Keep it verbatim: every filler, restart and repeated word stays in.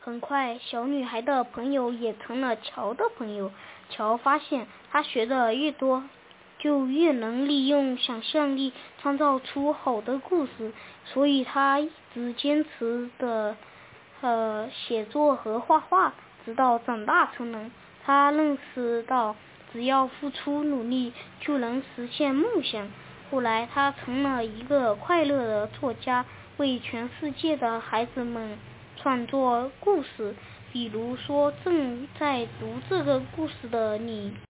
很快，小女孩的朋友也成了乔的朋友。乔发现，他学的越多，就越能利用想象力创造出好的故事，所以他一直坚持的呃写作和画画，直到长大成人。他认识到，只要付出努力，就能实现梦想。后来，他成了一个快乐的作家，为全世界的孩子们创作故事。比如说，正在读这个故事的你。